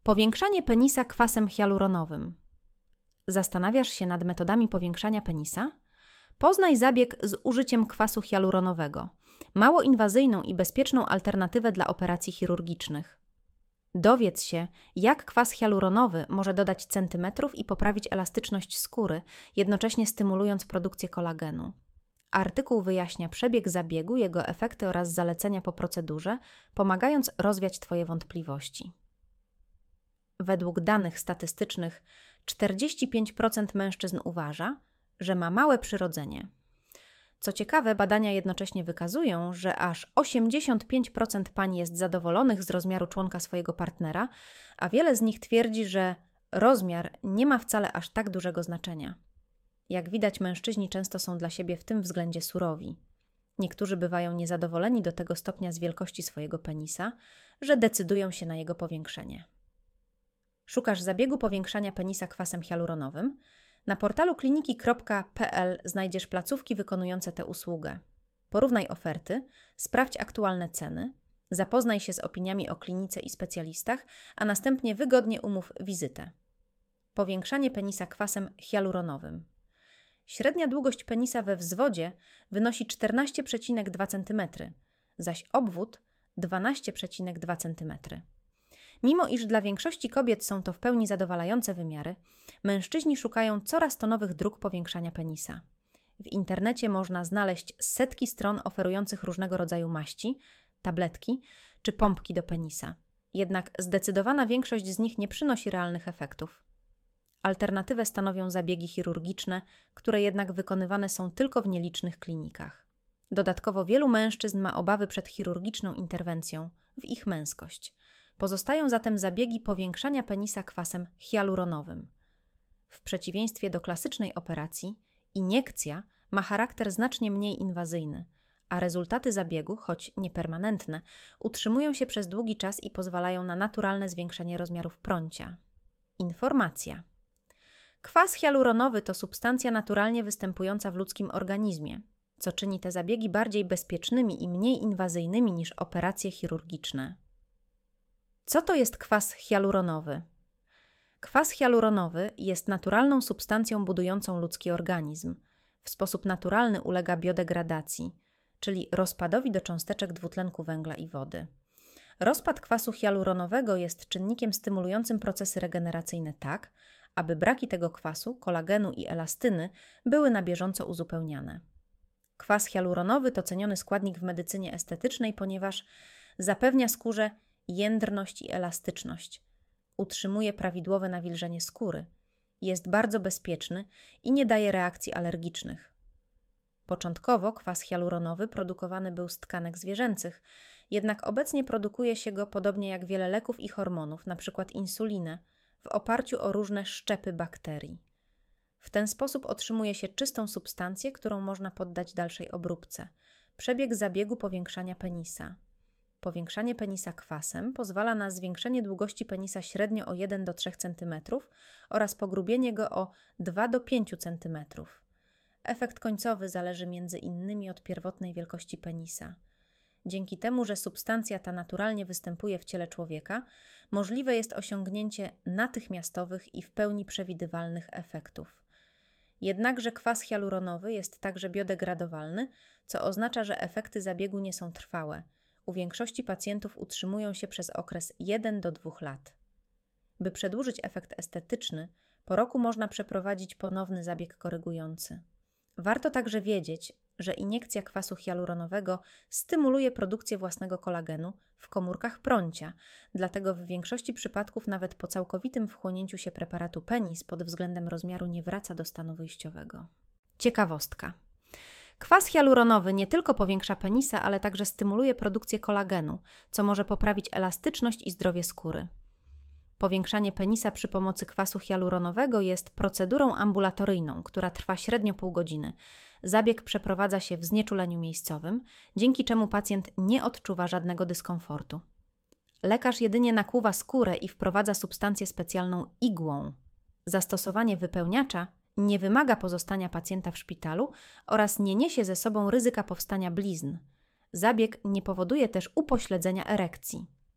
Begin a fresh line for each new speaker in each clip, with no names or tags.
Powiększanie penisa kwasem hialuronowym. Zastanawiasz się nad metodami powiększania penisa? Poznaj zabieg z użyciem kwasu hialuronowego, mało inwazyjną i bezpieczną alternatywę dla operacji chirurgicznych. Dowiedz się, jak kwas hialuronowy może dodać centymetrów i poprawić elastyczność skóry, jednocześnie stymulując produkcję kolagenu. Artykuł wyjaśnia przebieg zabiegu, jego efekty oraz zalecenia po procedurze, pomagając rozwiać Twoje wątpliwości. Według danych statystycznych 45% mężczyzn uważa, że ma małe przyrodzenie. Co ciekawe, badania jednocześnie wykazują, że aż 85% pań jest zadowolonych z rozmiaru członka swojego partnera, a wiele z nich twierdzi, że rozmiar nie ma wcale aż tak dużego znaczenia. Jak widać, mężczyźni często są dla siebie w tym względzie surowi. Niektórzy bywają niezadowoleni do tego stopnia z wielkości swojego penisa, że decydują się na jego powiększenie. Szukasz zabiegu powiększania penisa kwasem hialuronowym? Na portalu kliniki.pl znajdziesz placówki wykonujące tę usługę. Porównaj oferty, sprawdź aktualne ceny, zapoznaj się z opiniami o klinice i specjalistach, a następnie wygodnie umów wizytę. Powiększanie penisa kwasem hialuronowym. Średnia długość penisa we wzwodzie wynosi 14,2 cm, zaś obwód 12,2 cm. Mimo iż dla większości kobiet są to w pełni zadowalające wymiary, mężczyźni szukają coraz to nowych dróg powiększania penisa. W internecie można znaleźć setki stron oferujących różnego rodzaju maści, tabletki czy pompki do penisa. Jednak zdecydowana większość z nich nie przynosi realnych efektów. Alternatywę stanowią zabiegi chirurgiczne, które jednak wykonywane są tylko w nielicznych klinikach. Dodatkowo wielu mężczyzn ma obawy przed chirurgiczną interwencją w ich męskość. Pozostają zatem zabiegi powiększania penisa kwasem hialuronowym. W przeciwieństwie do klasycznej operacji, iniekcja ma charakter znacznie mniej inwazyjny, a rezultaty zabiegu, choć niepermanentne, utrzymują się przez długi czas i pozwalają na naturalne zwiększenie rozmiarów prącia. Informacja. Kwas hialuronowy to substancja naturalnie występująca w ludzkim organizmie, co czyni te zabiegi bardziej bezpiecznymi i mniej inwazyjnymi niż operacje chirurgiczne. Co to jest kwas hialuronowy? Kwas hialuronowy jest naturalną substancją budującą ludzki organizm. W sposób naturalny ulega biodegradacji, czyli rozpadowi do cząsteczek dwutlenku węgla i wody. Rozpad kwasu hialuronowego jest czynnikiem stymulującym procesy regeneracyjne tak, aby braki tego kwasu, kolagenu i elastyny były na bieżąco uzupełniane. Kwas hialuronowy to ceniony składnik w medycynie estetycznej, ponieważ zapewnia skórze jędrność i elastyczność. Utrzymuje prawidłowe nawilżenie skóry. Jest bardzo bezpieczny i nie daje reakcji alergicznych. Początkowo kwas hialuronowy produkowany był z tkanek zwierzęcych, jednak obecnie produkuje się go podobnie jak wiele leków i hormonów, np. insulinę, w oparciu o różne szczepy bakterii. W ten sposób otrzymuje się czystą substancję, którą można poddać dalszej obróbce. Przebieg zabiegu powiększania penisa. Powiększanie penisa kwasem pozwala na zwiększenie długości penisa średnio o 1 do 3 cm oraz pogrubienie go o 2 do 5 cm. Efekt końcowy zależy m.in. od pierwotnej wielkości penisa. Dzięki temu, że substancja ta naturalnie występuje w ciele człowieka, możliwe jest osiągnięcie natychmiastowych i w pełni przewidywalnych efektów. Jednakże kwas hialuronowy jest także biodegradowalny, co oznacza, że efekty zabiegu nie są trwałe. U większości pacjentów utrzymują się przez okres 1 do 2 lat. By przedłużyć efekt estetyczny, po roku można przeprowadzić ponowny zabieg korygujący. Warto także wiedzieć, że iniekcja kwasu hialuronowego stymuluje produkcję własnego kolagenu w komórkach prącia, dlatego w większości przypadków nawet po całkowitym wchłonięciu się preparatu penis pod względem rozmiaru nie wraca do stanu wyjściowego. Ciekawostka. Kwas hialuronowy nie tylko powiększa penisa, ale także stymuluje produkcję kolagenu, co może poprawić elastyczność i zdrowie skóry. Powiększanie penisa przy pomocy kwasu hialuronowego jest procedurą ambulatoryjną, która trwa średnio pół godziny. Zabieg przeprowadza się w znieczuleniu miejscowym, dzięki czemu pacjent nie odczuwa żadnego dyskomfortu. Lekarz jedynie nakłuwa skórę i wprowadza substancję specjalną igłą. Zastosowanie wypełniacza nie wymaga pozostania pacjenta w szpitalu oraz nie niesie ze sobą ryzyka powstania blizn. Zabieg nie powoduje też upośledzenia erekcji.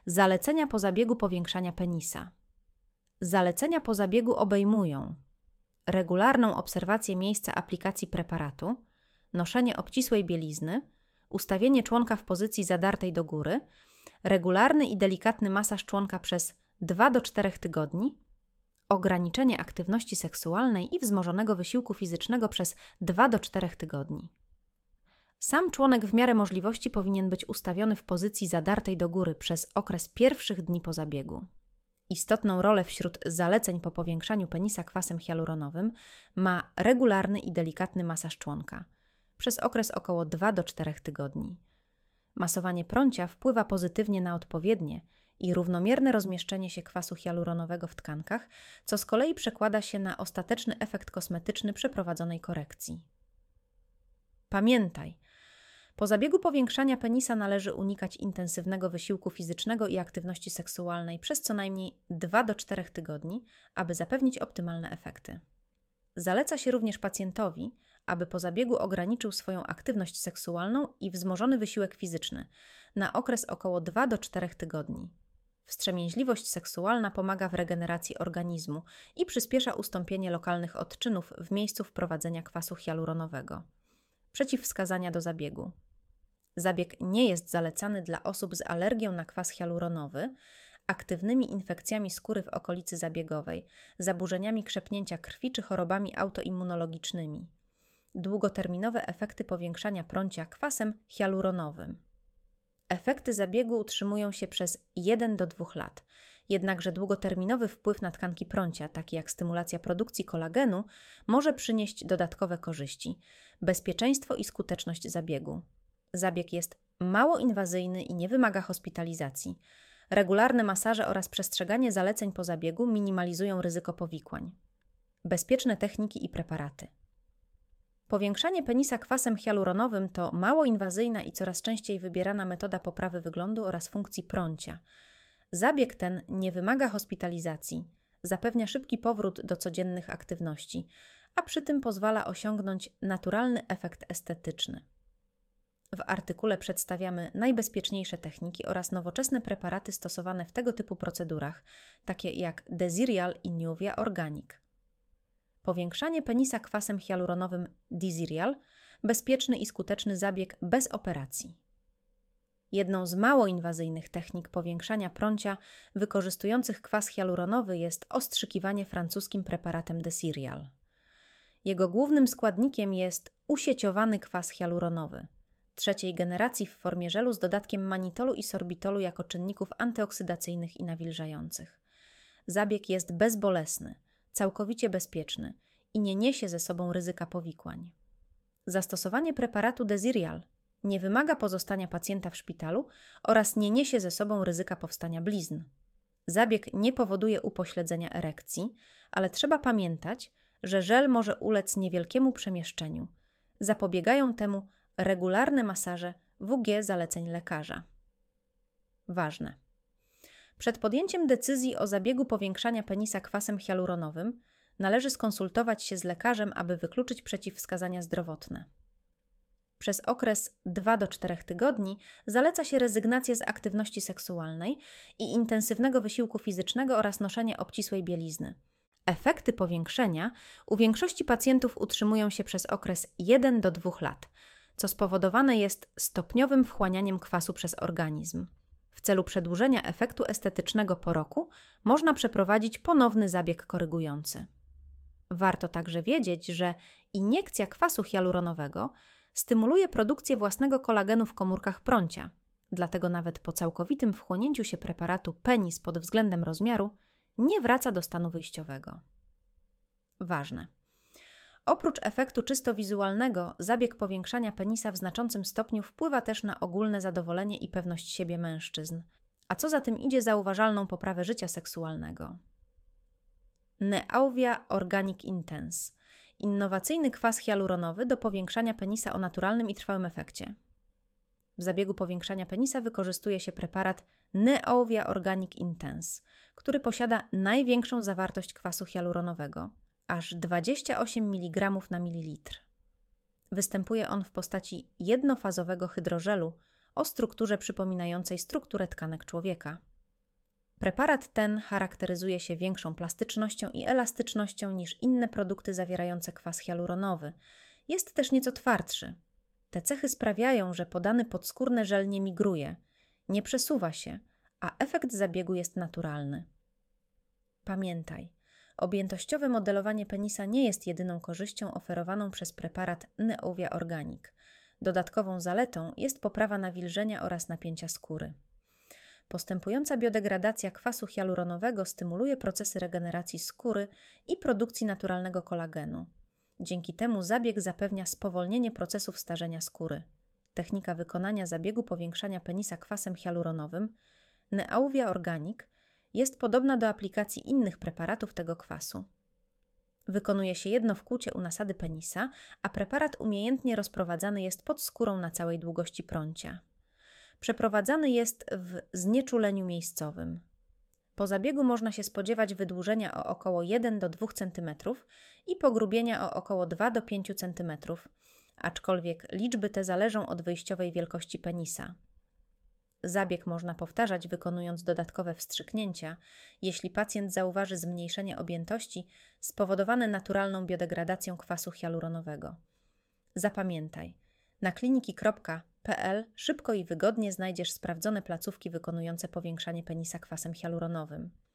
Zalecenia po zabiegu powiększania penisa. Zalecenia po zabiegu obejmują regularną obserwację miejsca aplikacji preparatu, noszenie obcisłej bielizny, ustawienie członka w pozycji zadartej do góry, regularny i delikatny masaż członka przez 2 do 4 tygodni, ograniczenie aktywności seksualnej i wzmożonego wysiłku fizycznego przez 2 do 4 tygodni. Sam członek w miarę możliwości powinien być ustawiony w pozycji zadartej do góry przez okres pierwszych dni po zabiegu. Istotną rolę wśród zaleceń po powiększaniu penisa kwasem hialuronowym ma regularny i delikatny masaż członka przez okres około 2 do 4 tygodni. Masowanie prącia wpływa pozytywnie na odpowiednie i równomierne rozmieszczenie się kwasu hialuronowego w tkankach, co z kolei przekłada się na ostateczny efekt kosmetyczny przeprowadzonej korekcji. Pamiętaj, po zabiegu powiększania penisa należy unikać intensywnego wysiłku fizycznego i aktywności seksualnej przez co najmniej 2 do 4 tygodni, aby zapewnić optymalne efekty. Zaleca się również pacjentowi, aby po zabiegu ograniczył swoją aktywność seksualną i wzmożony wysiłek fizyczny na okres około 2 do 4 tygodni. Wstrzemięźliwość seksualna pomaga w regeneracji organizmu i przyspiesza ustąpienie lokalnych odczynów w miejscu wprowadzenia kwasu hialuronowego. Przeciwwskazania do zabiegu. Zabieg nie jest zalecany dla osób z alergią na kwas hialuronowy, aktywnymi infekcjami skóry w okolicy zabiegowej, zaburzeniami krzepnięcia krwi czy chorobami autoimmunologicznymi. Długoterminowe efekty powiększania prącia kwasem hialuronowym. Efekty zabiegu utrzymują się przez 1 do 2 lat, jednakże długoterminowy wpływ na tkanki prącia, taki jak stymulacja produkcji kolagenu, może przynieść dodatkowe korzyści, bezpieczeństwo i skuteczność zabiegu. Zabieg jest mało inwazyjny i nie wymaga hospitalizacji. Regularne masaże oraz przestrzeganie zaleceń po zabiegu minimalizują ryzyko powikłań. Bezpieczne techniki i preparaty. Powiększanie penisa kwasem hialuronowym to mało inwazyjna i coraz częściej wybierana metoda poprawy wyglądu oraz funkcji prącia. Zabieg ten nie wymaga hospitalizacji, zapewnia szybki powrót do codziennych aktywności, a przy tym pozwala osiągnąć naturalny efekt estetyczny. W artykule przedstawiamy najbezpieczniejsze techniki oraz nowoczesne preparaty stosowane w tego typu procedurach, takie jak Desirial i Nuvia Organic. Powiększanie penisa kwasem hialuronowym Desirial – bezpieczny i skuteczny zabieg bez operacji. Jedną z mało inwazyjnych technik powiększania prącia wykorzystujących kwas hialuronowy jest ostrzykiwanie francuskim preparatem Desirial. Jego głównym składnikiem jest usieciowany kwas hialuronowy, 3. generacji w formie żelu z dodatkiem manitolu i sorbitolu jako czynników antyoksydacyjnych i nawilżających. Zabieg jest bezbolesny, całkowicie bezpieczny i nie niesie ze sobą ryzyka powikłań. Zastosowanie preparatu Desirial nie wymaga pozostania pacjenta w szpitalu oraz nie niesie ze sobą ryzyka powstania blizn. Zabieg nie powoduje upośledzenia erekcji, ale trzeba pamiętać, że żel może ulec niewielkiemu przemieszczeniu. Zapobiegają temu regularne masaże WG zaleceń lekarza. Ważne. Przed podjęciem decyzji o zabiegu powiększania penisa kwasem hialuronowym należy skonsultować się z lekarzem, aby wykluczyć przeciwwskazania zdrowotne. Przez okres 2 do 4 tygodni zaleca się rezygnację z aktywności seksualnej i intensywnego wysiłku fizycznego oraz noszenie obcisłej bielizny. Efekty powiększenia u większości pacjentów utrzymują się przez okres 1 do 2 lat, co spowodowane jest stopniowym wchłanianiem kwasu przez organizm. W celu przedłużenia efektu estetycznego po roku można przeprowadzić ponowny zabieg korygujący. Warto także wiedzieć, że iniekcja kwasu hialuronowego stymuluje produkcję własnego kolagenu w komórkach prącia, dlatego nawet po całkowitym wchłonięciu się preparatu penis pod względem rozmiaru nie wraca do stanu wyjściowego. Ważne. Oprócz efektu czysto wizualnego, zabieg powiększania penisa w znaczącym stopniu wpływa też na ogólne zadowolenie i pewność siebie mężczyzn, a co za tym idzie zauważalną poprawę życia seksualnego. Neauvia Organic Intense – innowacyjny kwas hialuronowy do powiększania penisa o naturalnym i trwałym efekcie. W zabiegu powiększania penisa wykorzystuje się preparat Neauvia Organic Intense, który posiada największą zawartość kwasu hialuronowego, aż 28 mg na mililitr. Występuje on w postaci jednofazowego hydrożelu o strukturze przypominającej strukturę tkanek człowieka. Preparat ten charakteryzuje się większą plastycznością i elastycznością niż inne produkty zawierające kwas hialuronowy. Jest też nieco twardszy. Te cechy sprawiają, że podany podskórny żel nie migruje, nie przesuwa się, a efekt zabiegu jest naturalny. Pamiętaj, objętościowe modelowanie penisa nie jest jedyną korzyścią oferowaną przez preparat Neovia Organic. Dodatkową zaletą jest poprawa nawilżenia oraz napięcia skóry. Postępująca biodegradacja kwasu hialuronowego stymuluje procesy regeneracji skóry i produkcji naturalnego kolagenu. Dzięki temu zabieg zapewnia spowolnienie procesów starzenia skóry. Technika wykonania zabiegu powiększania penisa kwasem hialuronowym Neovia Organic jest podobna do aplikacji innych preparatów tego kwasu. Wykonuje się jedno wkłucie u nasady penisa, a preparat umiejętnie rozprowadzany jest pod skórą na całej długości prącia. Przeprowadzany jest w znieczuleniu miejscowym. Po zabiegu można się spodziewać wydłużenia o około 1 do 2 cm i pogrubienia o około 2 do 5 cm, aczkolwiek liczby te zależą od wyjściowej wielkości penisa. Zabieg można powtarzać, wykonując dodatkowe wstrzyknięcia, jeśli pacjent zauważy zmniejszenie objętości spowodowane naturalną biodegradacją kwasu hialuronowego. Zapamiętaj, na kliniki.pl szybko i wygodnie znajdziesz sprawdzone placówki wykonujące powiększanie penisa kwasem hialuronowym.